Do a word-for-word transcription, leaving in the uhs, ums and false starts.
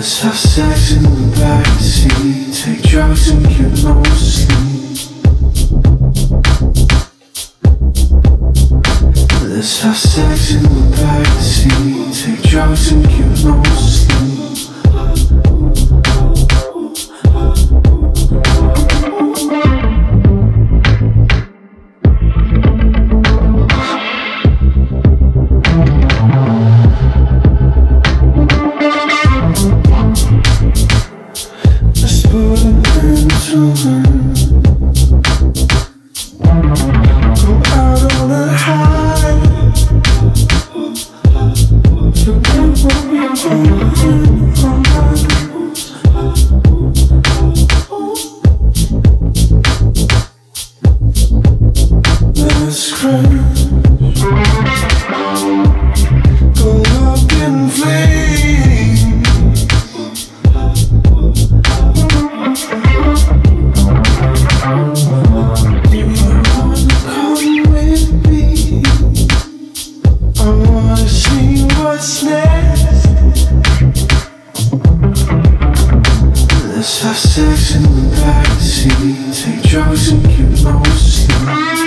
Let's have sex in the backseat, take drugs and get no sleep. Let's have sex in the backseat, take drugs and get no sleep. Let's have sex in the backseat, take drugs and get no sleep.